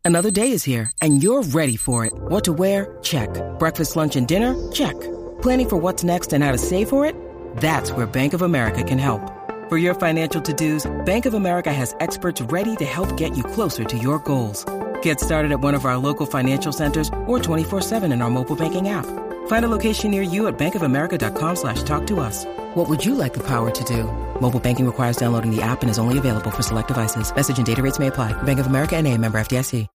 Another day is here, and you're ready for it. What to wear? Check. Breakfast, lunch, and dinner? Check. Planning for what's next and how to save for it? That's where Bank of America can help. For your financial to-dos, Bank of America has experts ready to help get you closer to your goals. Get started at one of our local financial centers or 24/7 in our mobile banking app. Find a location near you at bankofamerica.com/talktous. What would you like the power to do? Mobile banking requires downloading the app and is only available for select devices. Message and data rates may apply. Bank of America N.A., member FDIC.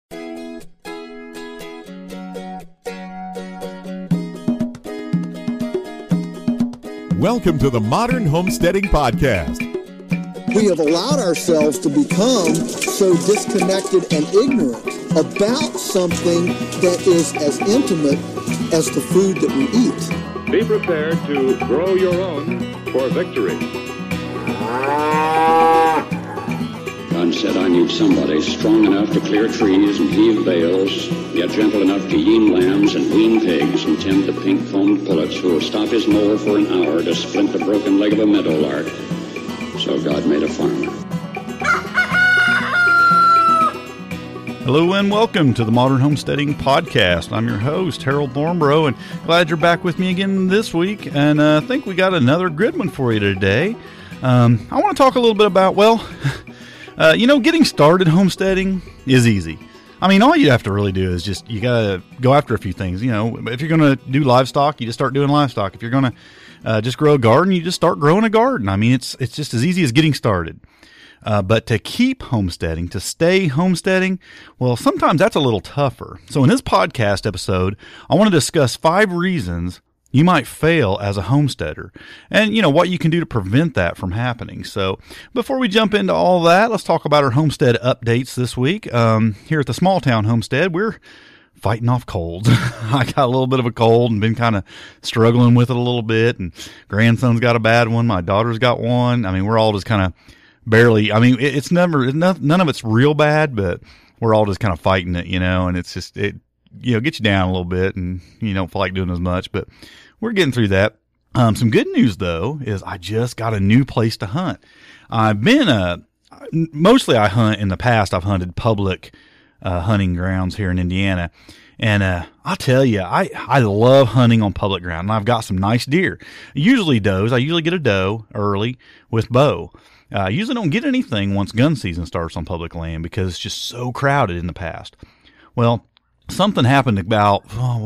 Welcome to the Modern Homesteading Podcast. We have allowed ourselves to become so disconnected and ignorant about something that is as intimate as the food that we eat. Be prepared to grow your own for victory. God said, I need somebody strong enough to clear trees and heave bales, yet gentle enough to yean lambs and wean pigs and tend the pink-combed pullets who will stop his mower for an hour to splint the broken leg of a meadowlark. So God made a farmer. Hello and welcome to the Modern Homesteading Podcast. I'm your host, Harold Thornborough, and glad you're back with me again this week. And I think we got another good one for you today. I want to talk a little bit about, getting started homesteading is easy. I mean, all you have to really do is you got to go after a few things. You know, if you're going to do livestock, you just start doing livestock. If you're going to just grow a garden, you just start growing a garden. I mean, it's just as easy as getting started. But to keep homesteading, to stay homesteading, well, sometimes that's a little tougher. So in this podcast episode, I want to discuss 5 reasons you might fail as a homesteader and, what you can do to prevent that from happening. So before we jump into all that, let's talk about our homestead updates this week. Here at the Small Town Homestead, we're fighting off colds. I got a little bit of a cold and been kind of struggling with it a little bit, and grandson's got a bad one. My daughter's got one. I mean, we're all just kind of barely, it's never, none of it's real bad, but we're all just kind of fighting it, and it's just, it gets you down a little bit and you don't feel like doing as much, but we're getting through that. Some good news though is I just got a new place to hunt. I've been, mostly I hunt in the past. I've hunted public, hunting grounds here in Indiana. And, I'll tell you, I love hunting on public ground, and I've got some nice deer, usually does. I usually get a doe early with bow. I usually don't get anything once gun season starts on public land because it's just so crowded in the past. Well, something happened about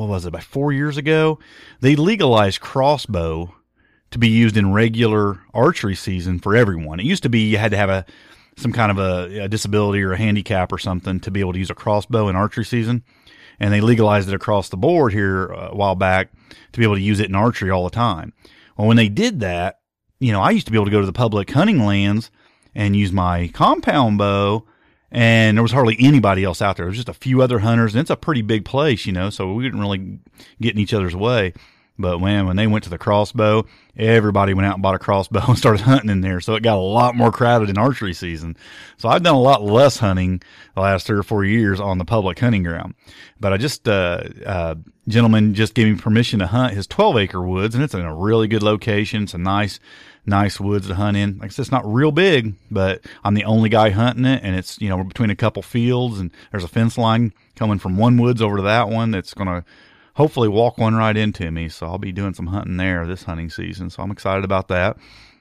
4 years ago. They legalized crossbow to be used in regular archery season for everyone. It used to be you had to have some kind of a disability or a handicap or something to be able to use a crossbow in archery season. And they legalized it across the board here a while back to be able to use it in archery all the time. Well, when they did that, I used to be able to go to the public hunting lands and use my compound bow, and there was hardly anybody else out there. There was just a few other hunters, and it's a pretty big place, so we didn't really get in each other's way. But when they went to the crossbow, everybody went out and bought a crossbow and started hunting in there. So it got a lot more crowded in archery season. So I've done a lot less hunting the last 3 or 4 years on the public hunting ground. But I just, gentleman just gave me permission to hunt his 12-acre woods, and it's in a really good location. It's a nice woods to hunt in. Like I said, it's not real big, but I'm the only guy hunting it, and it's, we're between a couple fields, and there's a fence line coming from one woods over to that one that's going to hopefully walk one right into me. So I'll be doing some hunting there this hunting season. So I'm excited about that.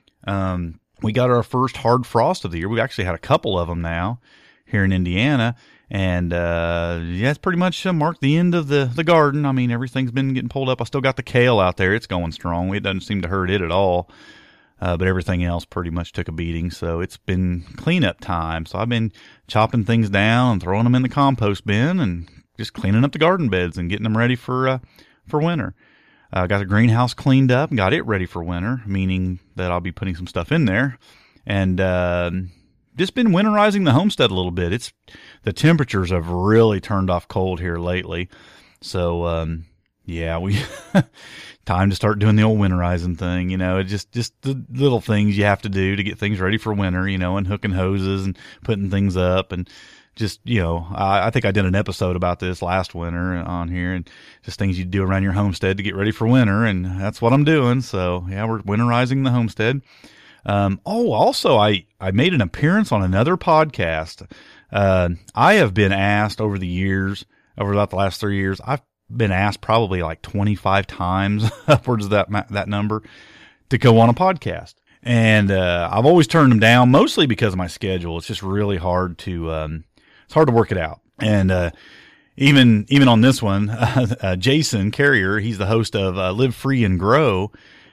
We got our first hard frost of the year. We actually had a couple of them now here in Indiana. And, it's pretty much marked the end of the garden. I mean, everything's been getting pulled up. I still got the kale out there. It's going strong. It doesn't seem to hurt it at all. But everything else pretty much took a beating. So it's been cleanup time. So I've been chopping things down and throwing them in the compost bin and just cleaning up the garden beds and getting them ready for winter. Got the greenhouse cleaned up and got it ready for winter, meaning that I'll be putting some stuff in there. And just been winterizing the homestead a little bit. The temperatures have really turned off cold here lately. So, we time to start doing the old winterizing thing. It's just the little things you have to do to get things ready for winter, and hooking hoses and putting things up and just, I think I did an episode about this last winter on here, and just things you do around your homestead to get ready for winter, and that's what I'm doing. So, we're winterizing the homestead. Also, I made an appearance on another podcast. I have been asked over the years, over about the last 3 years, I've been asked probably like 25 times, upwards of that number, to go on a podcast. And I've always turned them down, mostly because of my schedule. It's just really hard to work it out. And even on this one, Jason Carrier, he's the host of Live Free and Grow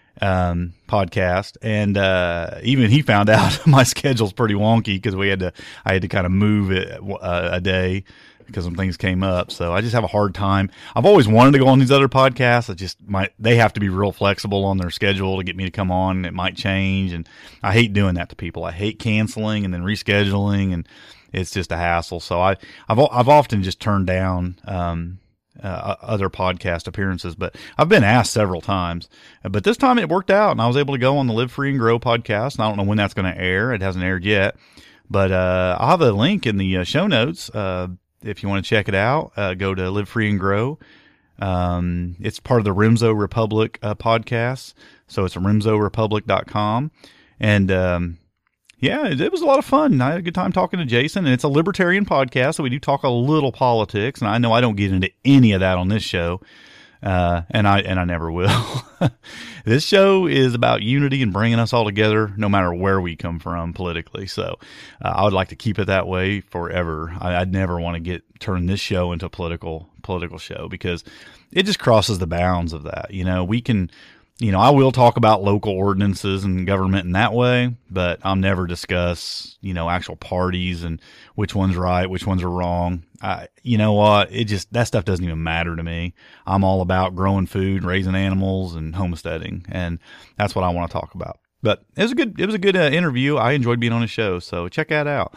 podcast, and even he found out my schedule's pretty wonky because I had to kind of move it a day because some things came up. So I just have a hard time. I've always wanted to go on these other podcasts. They have to be real flexible on their schedule to get me to come on. It might change, and I hate doing that to people. I hate canceling and then rescheduling, and it's just a hassle. So I've often just turned down other podcast appearances, but I've been asked several times. But this time it worked out, and I was able to go on the Live Free and Grow podcast. And I don't know when that's going to air. It hasn't aired yet, but I'll have a link in the show notes. If you want to check it out, go to Live Free and Grow. It's part of the Rimzo Republic podcast. So it's rimzorepublic.com. And yeah, it was a lot of fun. I had a good time talking to Jason, and it's a libertarian podcast, so we do talk a little politics. And I know I don't get into any of that on this show, and I never will. This show is about unity and bringing us all together, no matter where we come from politically. So I would like to keep it that way forever. I'd never want to turn this show into a political show, because it just crosses the bounds of that. We can. I will talk about local ordinances and government in that way, but I'll never discuss, actual parties and which one's right, which ones are wrong. You know what? That stuff doesn't even matter to me. I'm all about growing food, raising animals, and homesteading, and that's what I want to talk about. But it was a good interview. I enjoyed being on the show, so check that out.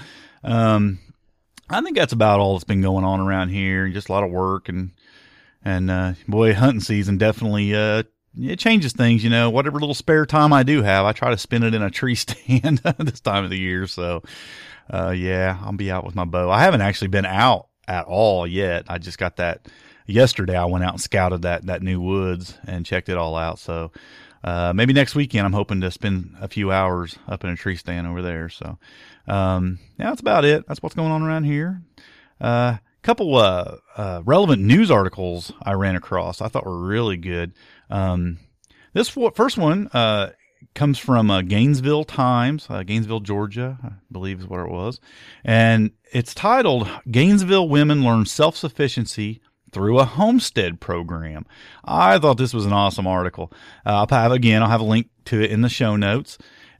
I think that's about all that's been going on around here. Just a lot of work, and boy, hunting season definitely, it changes things, whatever little spare time I do have, I try to spend it in a tree stand this time of the year. So, yeah, I'll be out with my bow. I haven't actually been out at all yet. I just got that yesterday. I went out and scouted that new woods and checked it all out. So, maybe next weekend I'm hoping to spend a few hours up in a tree stand over there. So, yeah, that's about it. That's what's going on around here. Couple relevant news articles I ran across I thought were really good. This first one comes from Gainesville Times, Gainesville, Georgia, I believe is what it was. And it's titled, "Gainesville Women Learn Self-Sufficiency Through a Homestead Program." I thought this was an awesome article. I'll have a link to it in the show notes.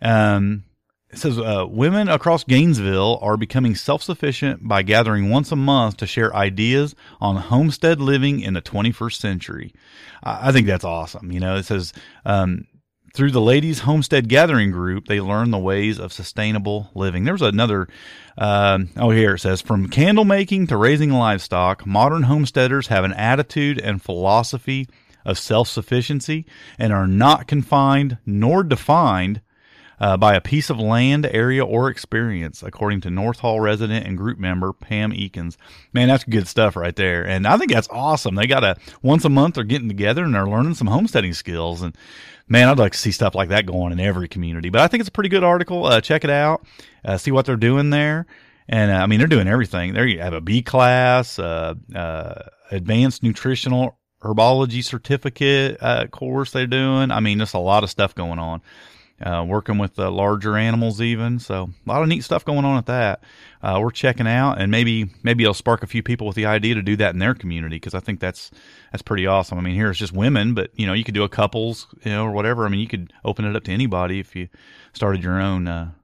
It says, women across Gainesville are becoming self-sufficient by gathering once a month to share ideas on homestead living in the 21st century. I think that's awesome. It says, through the Ladies Homestead Gathering Group, they learn the ways of sustainable living. There's another, here it says, from candle making to raising livestock, modern homesteaders have an attitude and philosophy of self-sufficiency and are not confined nor defined by a piece of land, area, or experience, according to North Hall resident and group member Pam Eakins. Man, that's good stuff right there. And I think that's awesome. They got once a month they're getting together and they're learning some homesteading skills. And man, I'd like to see stuff like that going in every community. But I think it's a pretty good article. Check it out. See what they're doing there. And they're doing everything. There you have a bee class, advanced nutritional herbology certificate course they're doing. Just a lot of stuff going on. Working with larger animals even. So a lot of neat stuff going on at that. We're checking out, and maybe it'll spark a few people with the idea to do that in their community, because I think that's pretty awesome. Here it's just women, but you could do a couples, or whatever. You could open it up to anybody if you started your own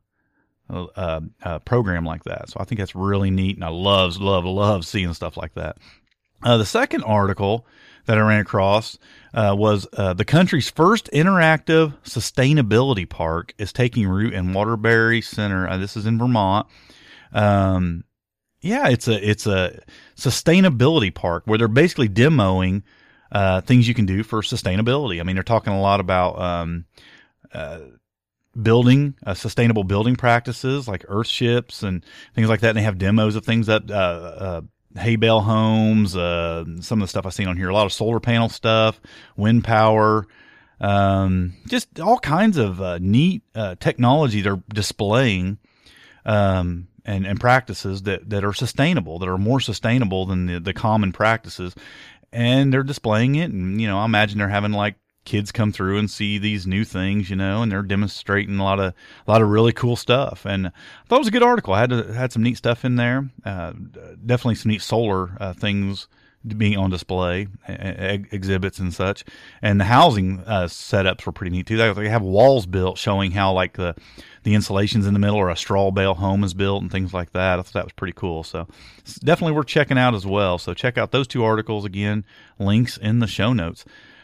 program like that. So I think that's really neat, and I love seeing stuff like that. The second article that I ran across was the country's first interactive sustainability park is taking root in Waterbury Center. This is in Vermont. It's a sustainability park where they're basically demoing things you can do for sustainability. They're talking a lot about building sustainable building practices like earthships and things like that. And they have demos of things that hay bale homes, some of the stuff I've seen on here, a lot of solar panel stuff, wind power, just all kinds of neat technology they're displaying. and practices that are sustainable, that are more sustainable than the common practices. And they're displaying it. And, I imagine they're having like kids come through and see these new things, and they're demonstrating a lot of really cool stuff. And I thought it was a good article. I had some neat stuff in there. Definitely some neat solar things being on display, exhibits and such. And the housing setups were pretty neat too. They have walls built showing how like the insulation's in the middle, or a straw bale home is built and things like that. I thought that was pretty cool. So it's definitely worth checking out as well. So check out those two articles. Again, links in the show notes.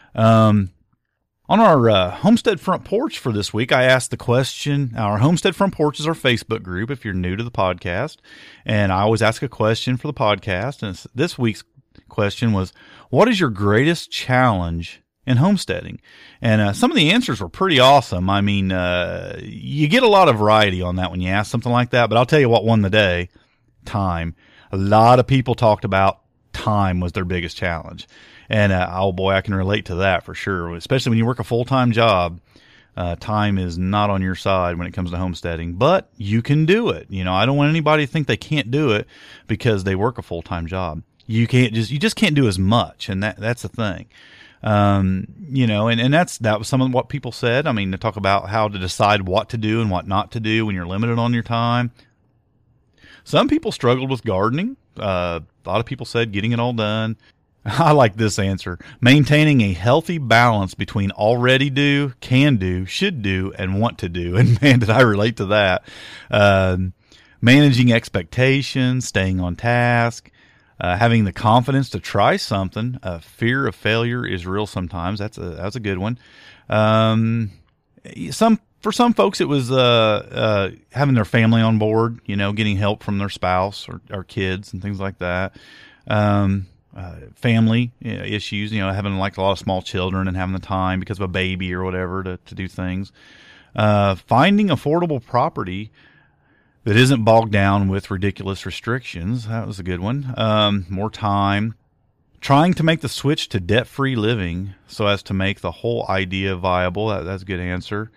On our Homestead Front Porch for this week, I asked the question. Our Homestead Front Porch is our Facebook group if you're new to the podcast. And I always ask a question for the podcast. And this week's question was, what is your greatest challenge in homesteading? And some of the answers were pretty awesome. I mean, you get a lot of variety on that when you ask something like that. But I'll tell you what won the day: time. A lot of people talked about time was their biggest challenge. And, oh boy, I can relate to that for sure. Especially when you work a full-time job, time is not on your side when it comes to homesteading, but you can do it. I don't want anybody to think they can't do it because they work a full-time job. You just can't do as much. And that's the thing. And that was some of what people said. I mean, to talk about how to decide what to do and what not to do when you're limited on your time. Some people struggled with gardening. A lot of people said getting it all done. I like this answer: maintaining a healthy balance between already do, can do, should do, and want to do. And man, did I relate to that. Managing expectations, staying on task, having the confidence to try something. Fear of failure is real sometimes. That's a good one. For some folks, it was having their family on board, getting help from their spouse or kids and things like that. Family issues, having like a lot of small children and having the time because of a baby or whatever to do things. Finding affordable property that isn't bogged down with ridiculous restrictions. That was a good one. More time. Trying to make the switch to debt-free living so as to make the whole idea viable. That's a good answer.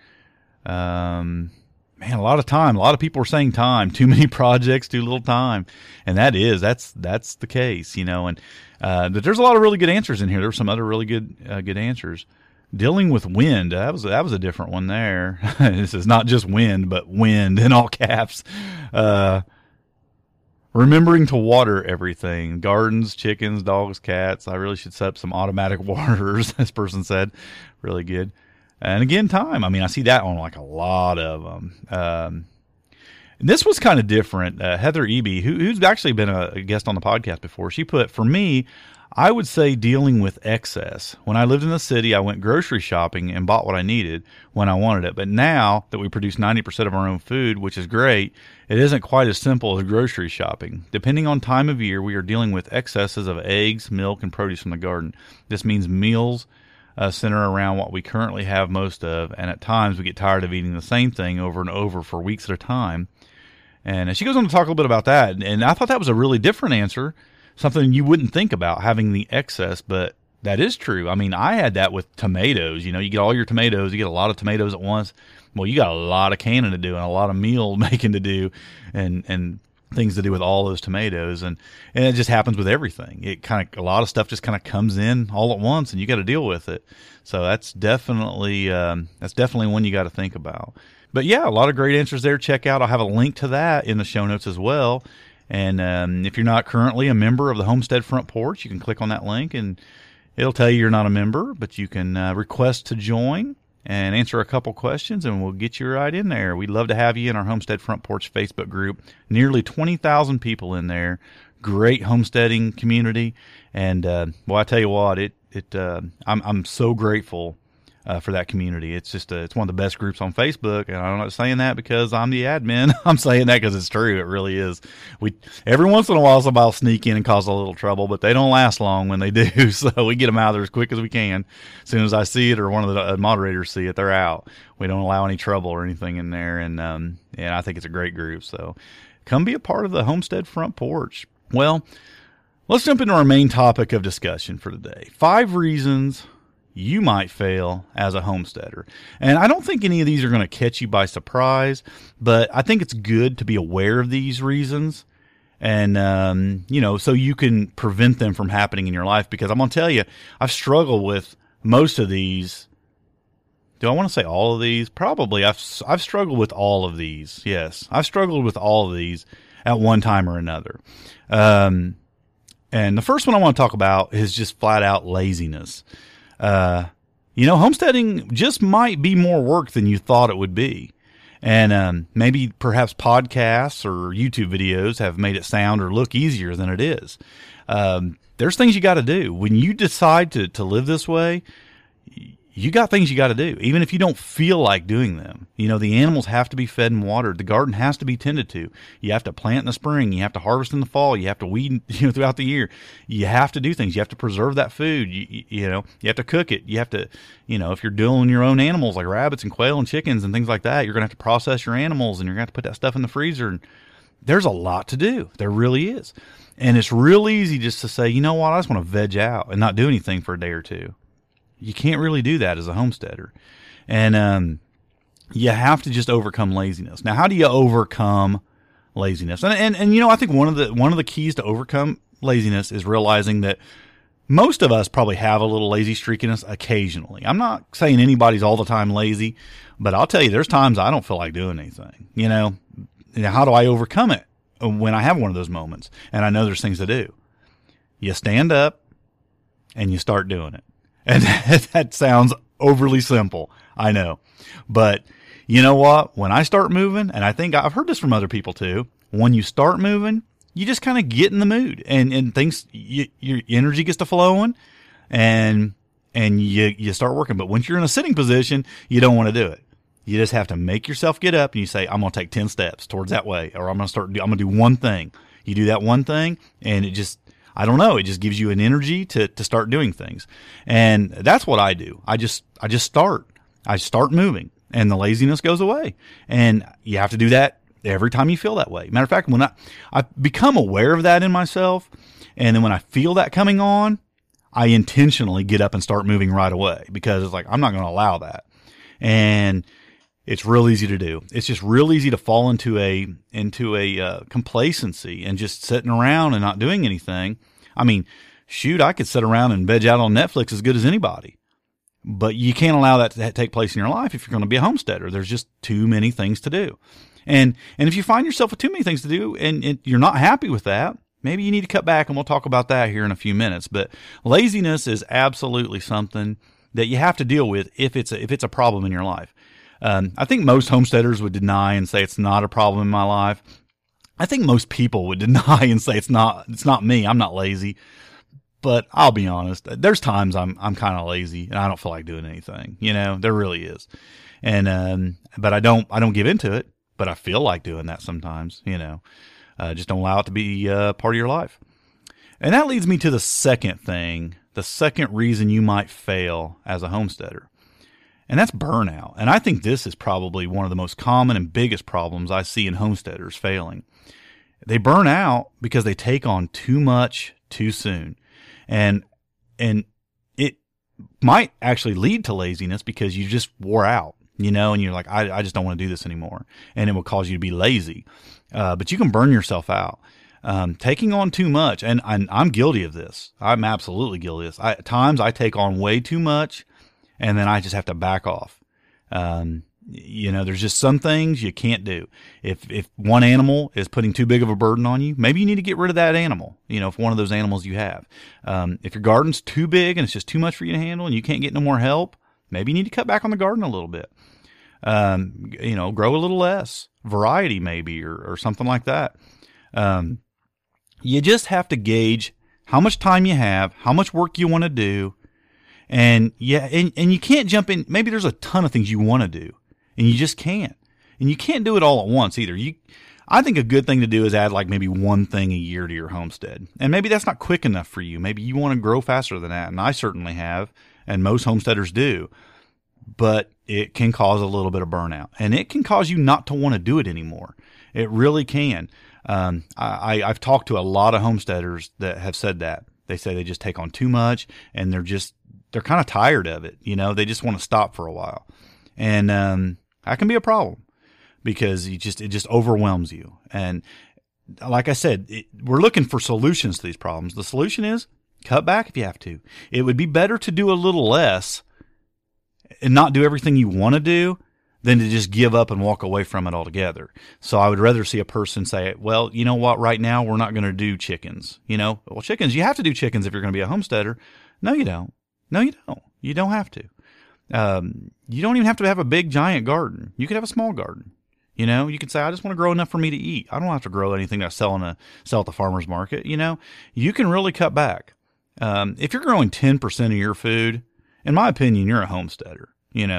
Man, a lot of time. A lot of people are saying time. Too many projects, too little time. And that's the case, and there's a lot of really good answers in here. There were some other really good answers. Dealing with wind. That was a different one there. This is not just wind, but wind in all caps. Remembering to water everything. Gardens, chickens, dogs, cats. I really should set up some automatic waterers, this person said. Really good. And again, time. I mean, I see that on like a lot of them. This was kind of different. Heather Eby, who's actually been a guest on the podcast before, she put, for me, I would say dealing with excess. When I lived in the city, I went grocery shopping and bought what I needed when I wanted it. But now that we produce 90% of our own food, which is great, it isn't quite as simple as grocery shopping. Depending on time of year, we are dealing with excesses of eggs, milk, and produce from the garden. This means meals center around what we currently have most of, and at times we get tired of eating the same thing over and over for weeks at a time. And she goes on to talk a little bit about that, and I thought that was a really different answer, something you wouldn't think about, having the excess, but that is true. I mean, I had that with tomatoes. You get all your tomatoes, you get a lot of tomatoes at once. Well, you got a lot of canning to do and a lot of meal making to do and things to do with all those tomatoes, and it just happens with everything. A lot of stuff just kind of comes in all at once, and you got to deal with it. So that's definitely one you got to think about. But yeah, a lot of great answers there. Check out. I'll have a link to that in the show notes as well. And if you're not currently a member of the Homestead Front Porch, you can click on that link, and it'll tell you you're not a member, but you can request to join and answer a couple questions, and we'll get you right in there. We'd love to have you in our Homestead Front Porch Facebook group. Nearly 20,000 people in there. Great homesteading community. And, I tell you what, I'm so grateful for that community. It's just it's one of the best groups on Facebook, and I'm not saying that because I'm the admin. I'm saying that because it's true. It really is. Every once in a while somebody will sneak in and cause a little trouble, but they don't last long when they do. So we get them out of there as quick as we can. As soon as I see it or one of the moderators see it, they're out. We don't allow any trouble or anything in there, and I think it's a great group. So come be a part of the Homestead Front Porch. Well, let's jump into our main topic of discussion for today. 5 reasons you might fail as a homesteader. And I don't think any of these are going to catch you by surprise, but I think it's good to be aware of these reasons and, so you can prevent them from happening in your life, because I'm going to tell you, I've struggled with most of these. Do I want to say all of these? Probably. I've struggled with all of these. Yes, I've struggled with all of these at one time or another. And the first one I want to talk about is just flat out laziness. Homesteading just might be more work than you thought it would be. And maybe perhaps podcasts or YouTube videos have made it sound or look easier than it is. There's things you got to do. When you decide to live this way, you got things you got to do, even if you don't feel like doing them. The animals have to be fed and watered. The garden has to be tended to. You have to plant in the spring. You have to harvest in the fall. You have to weed, throughout the year. You have to do things. You have to preserve that food. You have to cook it. You have to, if you're doing your own animals like rabbits and quail and chickens and things like that, you're going to have to process your animals and you're going to have to put that stuff in the freezer. And there's a lot to do. There really is. And it's real easy just to say, you know what, I just want to veg out and not do anything for a day or two. You can't really do that as a homesteader. And you have to just overcome laziness. Now, how do you overcome laziness? And I think one of the keys to overcome laziness is realizing that most of us probably have a little lazy streak in us occasionally. I'm not saying anybody's all the time lazy, but I'll tell you, there's times I don't feel like doing anything. How do I overcome it when I have one of those moments and I know there's things to do? You stand up and you start doing it. And that sounds overly simple, I know. But you know what? When I start moving, and I think I've heard this from other people too, when you start moving, you just kind of get in the mood and things, your energy gets to flowing and you start working. But once you're in a sitting position, you don't want to do it. You just have to make yourself get up and you say, I'm going to take 10 steps towards that way, or I'm going to do one thing. You do that one thing and it just gives you an energy to start doing things. And that's what I do. I start moving and the laziness goes away. And you have to do that every time you feel that way. Matter of fact, when I become aware of that in myself, and then when I feel that coming on, I intentionally get up and start moving right away, because it's like, I'm not going to allow that. And it's real easy to do. It's just real easy to fall into a complacency and just sitting around and not doing anything. I mean, shoot, I could sit around and veg out on Netflix as good as anybody. But you can't allow that to take place in your life if you're going to be a homesteader. There's just too many things to do. And if you find yourself with too many things to do and you're not happy with that, maybe you need to cut back, and we'll talk about that here in a few minutes. But laziness is absolutely something that you have to deal with if it's a problem in your life. I think most homesteaders would deny and say it's not a problem in my life. I think most people would deny and say it's not me. I'm not lazy. But I'll be honest, there's times I'm kind of lazy and I don't feel like doing anything. There really is. And but I don't give into it, but I feel like doing that sometimes, just don't allow it to be part of your life. And that leads me to the second thing, the second reason you might fail as a homesteader. And that's burnout. And I think this is probably one of the most common and biggest problems I see in homesteaders failing. They burn out because they take on too much too soon. And it might actually lead to laziness because you just wore out, and you're like, I just don't want to do this anymore. And it will cause you to be lazy. But you can burn yourself out. Taking on too much. And I'm guilty of this. I'm absolutely guilty of this. At times I take on way too much, and then I just have to back off. There's just some things you can't do. If one animal is putting too big of a burden on you, maybe you need to get rid of that animal, if one of those animals you have. If your garden's too big and it's just too much for you to handle and you can't get no more help, maybe you need to cut back on the garden a little bit. Grow a little less. Variety maybe, or something like that. You just have to gauge how much time you have, how much work you want to do. And you can't jump in. Maybe there's a ton of things you want to do and you just can't. And you can't do it all at once either. I think a good thing to do is add like maybe one thing a year to your homestead. And maybe that's not quick enough for you. Maybe you want to grow faster than that. And I certainly have. And most homesteaders do. But it can cause a little bit of burnout. And it can cause you not to want to do it anymore. It really can. I've talked to a lot of homesteaders that have said that. They say they just take on too much and they're just they're kind of tired of it. They just want to stop for a while. And that can be a problem because it just overwhelms you. And like I said, we're looking for solutions to these problems. The solution is cut back if you have to. It would be better to do a little less and not do everything you want to do than to just give up and walk away from it altogether. So I would rather see a person say, well, you know what, right now we're not going to do chickens. Well, chickens, you have to do chickens if you're going to be a homesteader. No, you don't. No, you don't. You don't have to. You don't even have to have a big, giant garden. You could have a small garden. You could say, I just want to grow enough for me to eat. I don't have to grow anything to sell at the farmer's market. You can really cut back. If you're growing 10% of your food, in my opinion, you're a homesteader.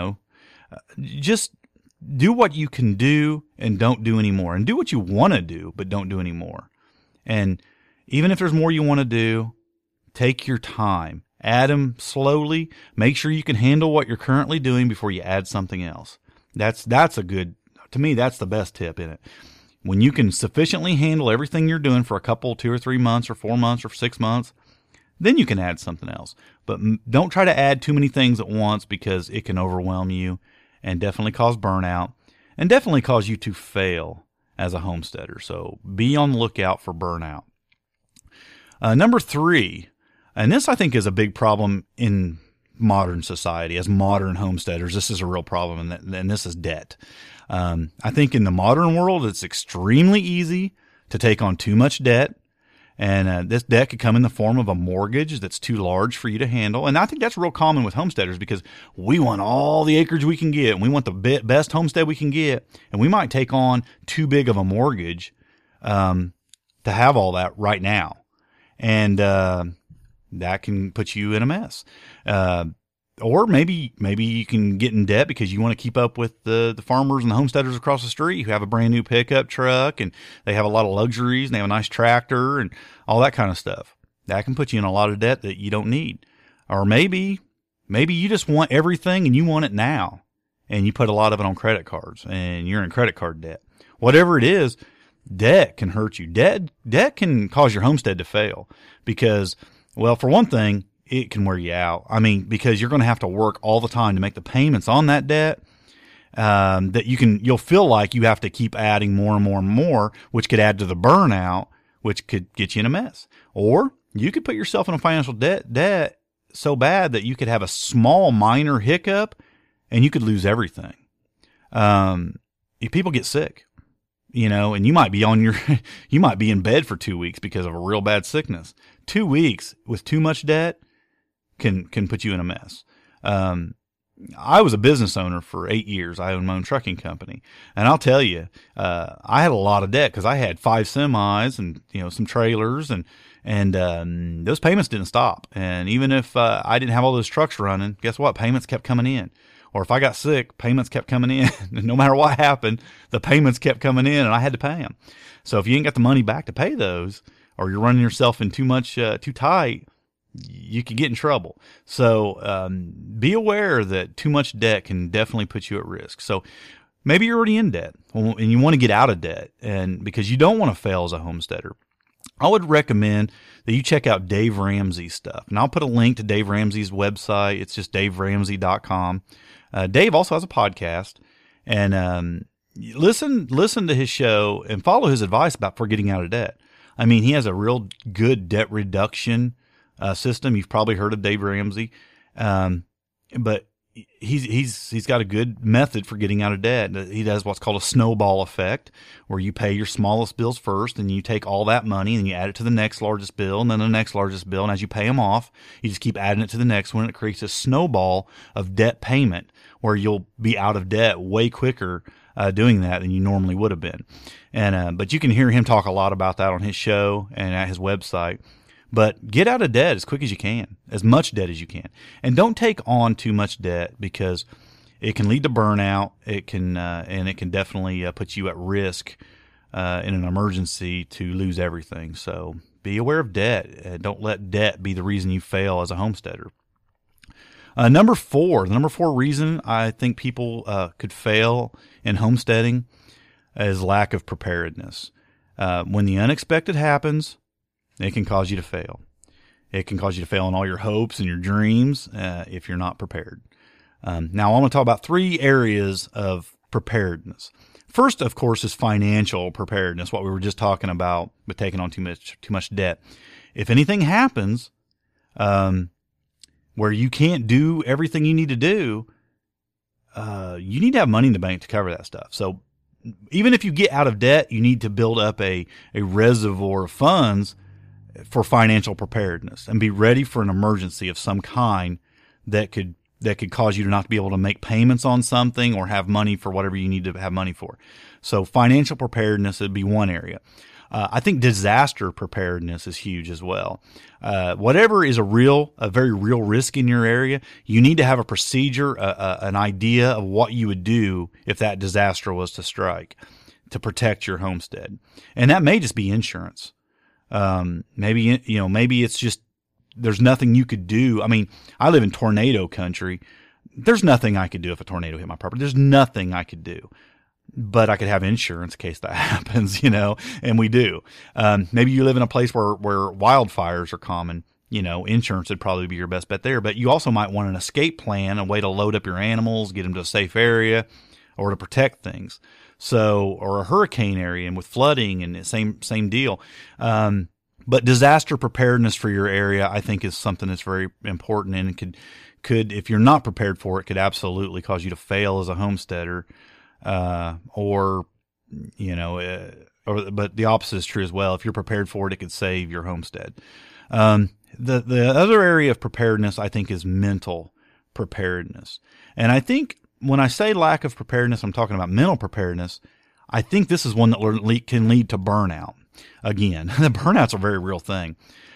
Just do what you can do and don't do anymore. And do what you want to do, but don't do anymore. And even if there's more you want to do, take your time. Add them slowly. Make sure you can handle what you're currently doing before you add something else. To me, that's the best tip in it. When you can sufficiently handle everything you're doing for a couple, 2 or 3 months or 4 months or 6 months, then you can add something else. But don't try to add too many things at once because it can overwhelm you and definitely cause burnout and definitely cause you to fail as a homesteader. So be on the lookout for burnout. Number 3, and this I think is a big problem in modern society as modern homesteaders. This is a real problem, and this is debt. I think in the modern world, it's extremely easy to take on too much debt. And this debt could come in the form of a mortgage that's too large for you to handle. And I think that's real common with homesteaders because we want all the acreage we can get and we want the best homestead we can get. And we might take on too big of a mortgage to have all that right now. And that can put you in a mess. Or maybe you can get in debt because you want to keep up with the farmers and the homesteaders across the street who have a brand new pickup truck and they have a lot of luxuries and they have a nice tractor and all that kind of stuff. That can put you in a lot of debt that you don't need. Or maybe you just want everything and you want it now and you put a lot of it on credit cards and you're in credit card debt. Whatever it is, debt can hurt you. Debt can cause your homestead to fail because, well, for one thing, it can wear you out. I mean, because you're going to have to work all the time to make the payments on that debt, that you'll feel like you have to keep adding more and more and more, which could add to the burnout, which could get you in a mess. Or you could put yourself in a financial debt so bad that you could have a small minor hiccup and you could lose everything. If people get sick, and you might be you might be in bed for 2 weeks because of a real bad sickness. 2 weeks with too much debt can put you in a mess. I was a business owner for 8 years. I owned my own trucking company. And I'll tell you, I had a lot of debt because I had 5 semis and, some trailers and those payments didn't stop. And even if, I didn't have all those trucks running, guess what? Payments kept coming in. Or if I got sick, payments kept coming in. No matter what happened, the payments kept coming in and I had to pay them. So if you ain't got the money back to pay those, or you're running yourself in too tight, you could get in trouble. So be aware that too much debt can definitely put you at risk. So maybe you're already in debt and you want to get out of debt, and because you don't want to fail as a homesteader. I would recommend that you check out Dave Ramsey's stuff. And I'll put a link to Dave Ramsey's website. It's just daveramsey.com. Dave also has a podcast. And listen to his show and follow his advice for getting out of debt. I mean, he has a real good debt reduction system. You've probably heard of Dave Ramsey. But he's got a good method for getting out of debt. He does what's called a snowball effect, where you pay your smallest bills first and you take all that money and you add it to the next largest bill and then the next largest bill. And as you pay them off, you just keep adding it to the next one. And it creates a snowball of debt payment where you'll be out of debt way quicker doing that than you normally would have been. And, but you can hear him talk a lot about that on his show and at his website. But get out of debt as quick as you can, as much debt as you can. And don't take on too much debt because it can lead to burnout. It can definitely put you at risk in an emergency to lose everything. So be aware of debt. Don't let debt be the reason you fail as a homesteader. The number four reason I think people could fail in homesteading is lack of preparedness. When the unexpected happens, it can cause you to fail. It can cause you to fail in all your hopes and your dreams if you're not prepared. Now, I want to talk about 3 areas of preparedness. First, of course, is financial preparedness, what we were just talking about with taking on too much debt. If anything happens where you can't do everything you need to do, you need to have money in the bank to cover that stuff. So even if you get out of debt, you need to build up a reservoir of funds for financial preparedness and be ready for an emergency of some kind that could cause you to not be able to make payments on something or have money for whatever you need to have money for. So financial preparedness would be one area. I think disaster preparedness is huge as well. Whatever is a very real risk in your area, you need to have a procedure, an idea of what you would do if that disaster was to strike to protect your homestead. And that may just be insurance. Maybe it's just, there's nothing you could do. I mean, I live in tornado country. There's nothing I could do if a tornado hit my property. There's nothing I could do. But I could have insurance in case that happens, and we do. Maybe you live in a place where wildfires are common. Insurance would probably be your best bet there. But you also might want an escape plan, a way to load up your animals, get them to a safe area, or to protect things. So, or a hurricane area and with flooding and same deal. But disaster preparedness for your area, I think, is something that's very important, and could if you're not prepared for it, could absolutely cause you to fail as a homesteader. But the opposite is true as well. If you're prepared for it, it could save your homestead. The other area of preparedness, I think, is mental preparedness. And I think when I say lack of preparedness, I'm talking about mental preparedness. I think this is one that can lead to burnout. Again, the burnout's a very real thing.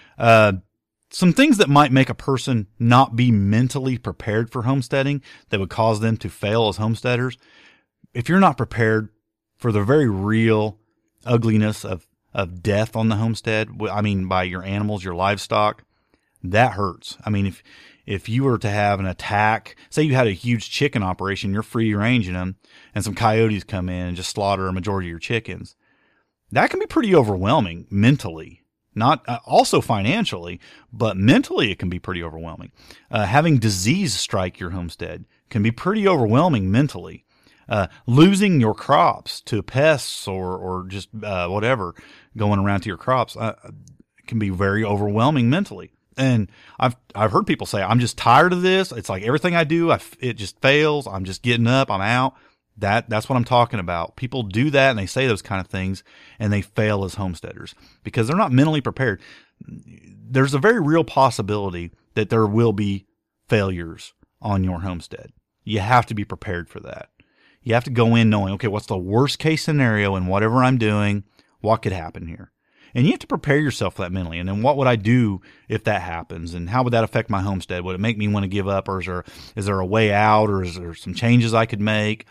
Some things that might make a person not be mentally prepared for homesteading that would cause them to fail as homesteaders. If you're not prepared for the very real ugliness of death on the homestead, I mean, by your animals, your livestock, that hurts. I mean, if you were to have an attack, say you had a huge chicken operation, you're free ranging them, and some coyotes come in and just slaughter a majority of your chickens, that can be pretty overwhelming mentally. Not also financially, but mentally it can be pretty overwhelming. Having disease strike your homestead can be pretty overwhelming mentally. Losing your crops to pests or just whatever going around to your crops can be very overwhelming mentally. And I've heard people say, I'm just tired of this. It's like everything I do, it just fails. I'm just getting up. I'm out. That's what I'm talking about. People do that and they say those kind of things and they fail as homesteaders because they're not mentally prepared. There's a very real possibility that there will be failures on your homestead. You have to be prepared for that. You have to go in knowing, okay, what's the worst case scenario in whatever I'm doing? What could happen here? And you have to prepare yourself for that mentally. And then what would I do if that happens? And how would that affect my homestead? Would it make me want to give up, or is there a way out, or is there some changes I could make?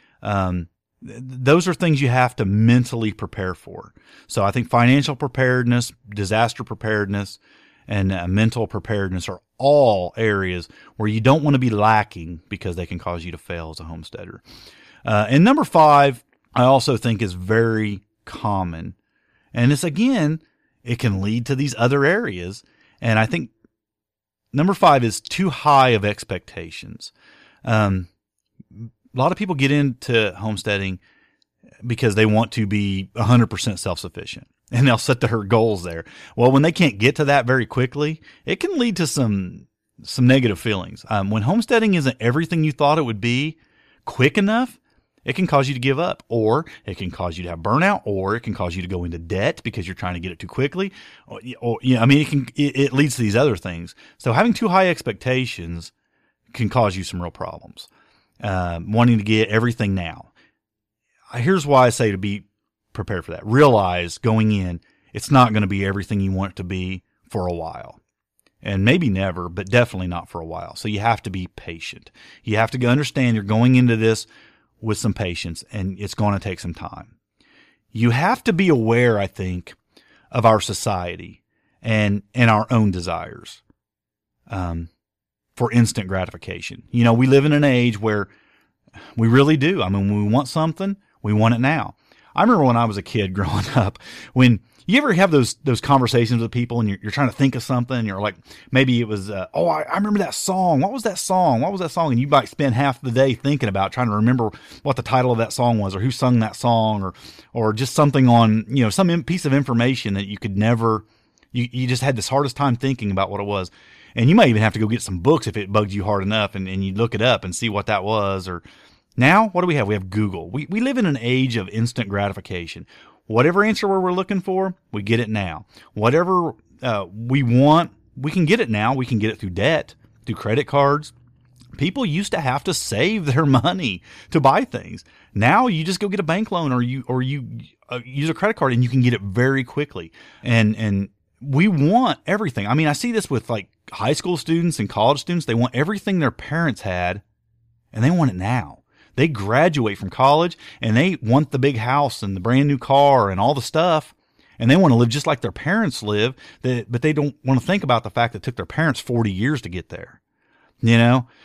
Those are things you have to mentally prepare for. So I think financial preparedness, disaster preparedness, and mental preparedness are all areas where you don't want to be lacking because they can cause you to fail as a homesteader. And number 5, I also think is very common. And it's, again, it can lead to these other areas. And I think number 5 is too high of expectations. A lot of people get into homesteading because they want to be 100% self-sufficient, and they'll set their goals there. Well, when they can't get to that very quickly, it can lead to some negative feelings. When homesteading isn't everything you thought it would be quick enough, it can cause you to give up, or it can cause you to have burnout, or it can cause you to go into debt because you're trying to get it too quickly. It leads to these other things. So having too high expectations can cause you some real problems. Wanting to get everything now. Here's why I say to be prepared for that. Realize going in, it's not going to be everything you want it to be for a while. And maybe never, but definitely not for a while. So you have to be patient. You have to understand you're going into this with some patience, and it's going to take some time. You have to be aware, I think, of our society and our own desires. For instant gratification. We live in an age where we really do. I mean, when we want something, we want it now. I remember when I was a kid growing up, when You ever have those conversations with people and you're trying to think of something and you're like, maybe it was, I remember that song. What was that song? And you might spend half the day thinking about trying to remember what the title of that song was or who sung that song or just something on, some piece of information that you could never, you just had this hardest time thinking about what it was. And you might even have to go get some books if it bugged you hard enough and you look it up and see what that was. Or now, what do we have? We have Google. We live in an age of instant gratification. Whatever answer we're looking for, we get it now. Whatever we want, we can get it now. We can get it through debt, through credit cards. People used to have to save their money to buy things. Now you just go get a bank loan or you use a credit card and you can get it very quickly. And we want everything. I mean, I see this with like high school students and college students. They want everything their parents had and they want it now. They graduate from college and they want the big house and the brand new car and all the stuff. And they want to live just like their parents live, but they don't want to think about the fact that it took their parents 40 years to get there. We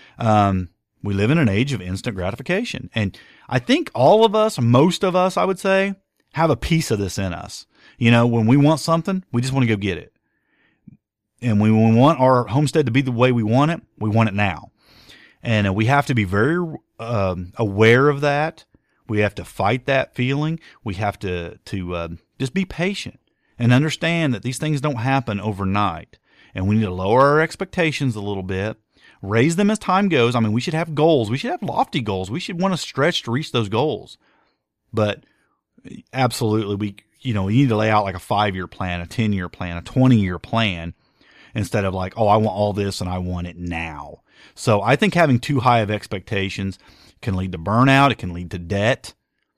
live in an age of instant gratification. And I think all of us, most of us, I would say, have a piece of this in us. When we want something, we just want to go get it. And when we want our homestead to be the way we want it now. And we have to be very aware of that. We have to fight that feeling. We have to just be patient and understand that these things don't happen overnight. And we need to lower our expectations a little bit, raise them as time goes. I mean, we should have goals. We should have lofty goals. We should want to stretch to reach those goals. But absolutely, we need to lay out like a 5-year plan, a 10-year plan, a 20-year plan, instead of like, I want all this and I want it now. So I think having too high of expectations can lead to burnout. It can lead to debt,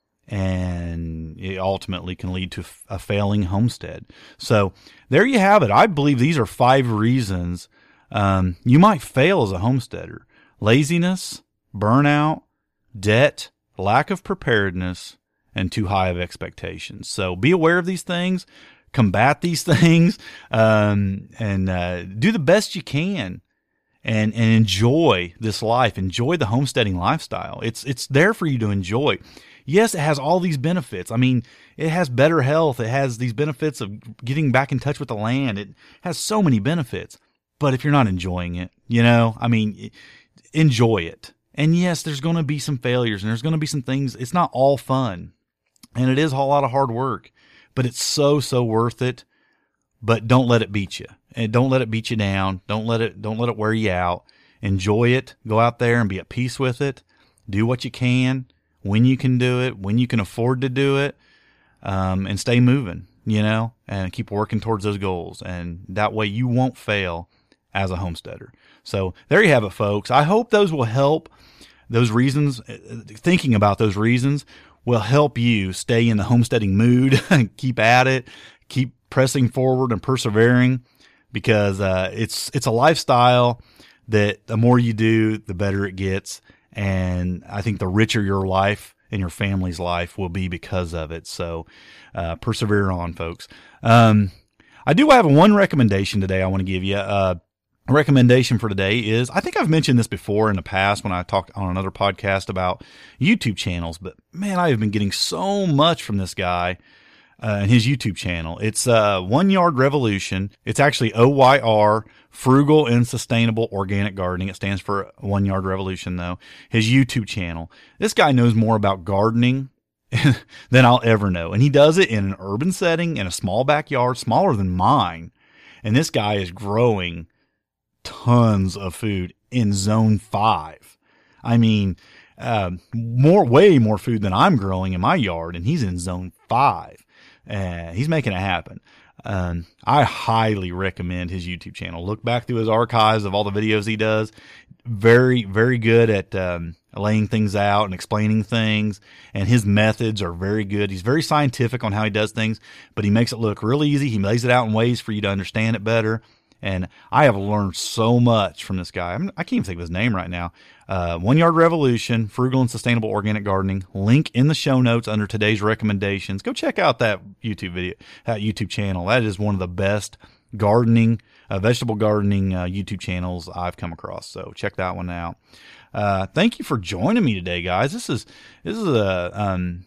and it ultimately can lead to a failing homestead. So there you have it. I believe these are 5 reasons you might fail as a homesteader: laziness, burnout, debt, lack of preparedness, and too high of expectations. So be aware of these things, combat these things, and do the best you can. And enjoy this life. Enjoy the homesteading lifestyle. It's there for you to enjoy. Yes, it has all these benefits. I mean, it has better health. It has these benefits of getting back in touch with the land. It has so many benefits. But if you're not enjoying it, enjoy it. And yes, there's going to be some failures and there's going to be some things. It's not all fun. And it is a whole lot of hard work. But it's so worth it. But don't let it beat you. And don't let it beat you down. Don't let it wear you out. Enjoy it. Go out there and be at peace with it. Do what you can, when you can do it, when you can afford to do it, and stay moving, and keep working towards those goals. And that way you won't fail as a homesteader. So there you have it, folks. I hope those will help. Those reasons, thinking about those reasons will help you stay in the homesteading mood and keep at it, keep pressing forward and persevering, because it's a lifestyle that the more you do, the better it gets. And I think the richer your life and your family's life will be because of it. So persevere on, folks. I do have one recommendation today I want to give you. A recommendation for today is, I think I've mentioned this before in the past when I talked on another podcast about YouTube channels, but man, I have been getting so much from this guy. And his YouTube channel. It's 1 Yard Revolution. It's actually OYR, Frugal and Sustainable Organic Gardening. It stands for 1 Yard Revolution, though. His YouTube channel. This guy knows more about gardening than I'll ever know. And he does it in an urban setting, in a small backyard, smaller than mine. And this guy is growing tons of food in Zone 5. I mean, way more food than I'm growing in my yard, and he's in Zone 5. He's making it happen. I highly recommend his YouTube channel. Look back through his archives of all the videos he does. Very, very good at laying things out and explaining things, and his methods are very good. He's very scientific on how he does things, but he makes it look really easy. He lays it out in ways for you to understand it better. And I have learned so much from this guy. I can't even think of his name right now. 1 Yard Revolution, Frugal and Sustainable Organic Gardening. Link in the show notes under today's recommendations. Go check out that YouTube channel. That is one of the best gardening, vegetable gardening YouTube channels I've come across. So check that one out. Thank you for joining me today, guys. This is a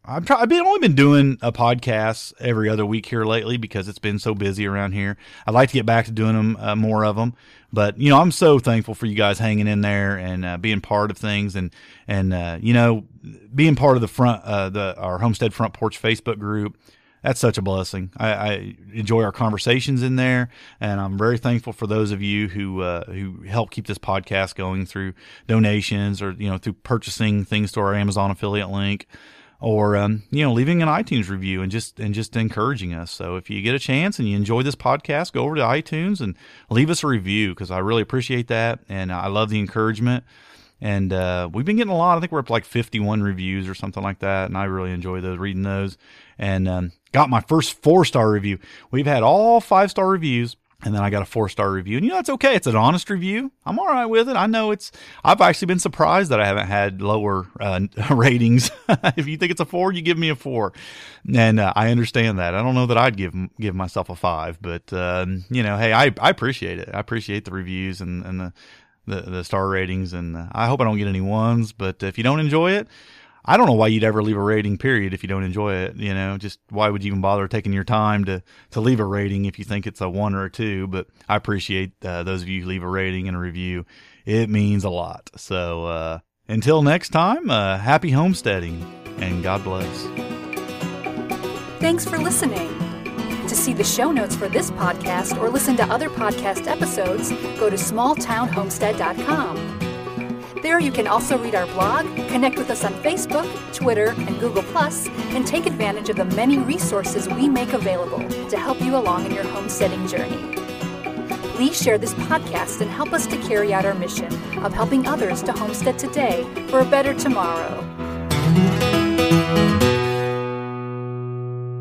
I've only been doing a podcast every other week here lately because it's been so busy around here. I'd like to get back to doing them, more of them. But, I'm so thankful for you guys hanging in there and being part of things and being part of our Homestead Front Porch Facebook group. That's such a blessing. I enjoy our conversations in there, and I'm very thankful for those of you who help keep this podcast going through donations or through purchasing things to our Amazon affiliate link, or leaving an iTunes review and just encouraging us. So if you get a chance and you enjoy this podcast, go over to iTunes and leave us a review, because I really appreciate that, and I love the encouragement. And we've been getting a lot. I think we're up to like 51 reviews or something like that, and I really enjoy reading those. And got my first 4-star review. We've had all 5-star reviews, and then I got a 4-star review. And it's okay. It's an honest review. I'm all right with it. I know I've actually been surprised that I haven't had lower ratings. If you think it's a 4, you give me a 4. And I understand that. I don't know that I'd give myself a 5, but hey, I appreciate it. I appreciate the reviews and the star ratings, and I hope I don't get any 1s, but if you don't enjoy it, I don't know why you'd ever leave a rating, period, if you don't enjoy it. Just why would you even bother taking your time to leave a rating if you think it's a 1 or a 2? But I appreciate those of you who leave a rating and a review. It means a lot. So until next time, happy homesteading, and God bless. Thanks for listening. To see the show notes for this podcast or listen to other podcast episodes, go to smalltownhomestead.com. There you can also read our blog, connect with us on Facebook, Twitter, and Google+, and take advantage of the many resources we make available to help you along in your homesteading journey. Please share this podcast and help us to carry out our mission of helping others to homestead today for a better tomorrow.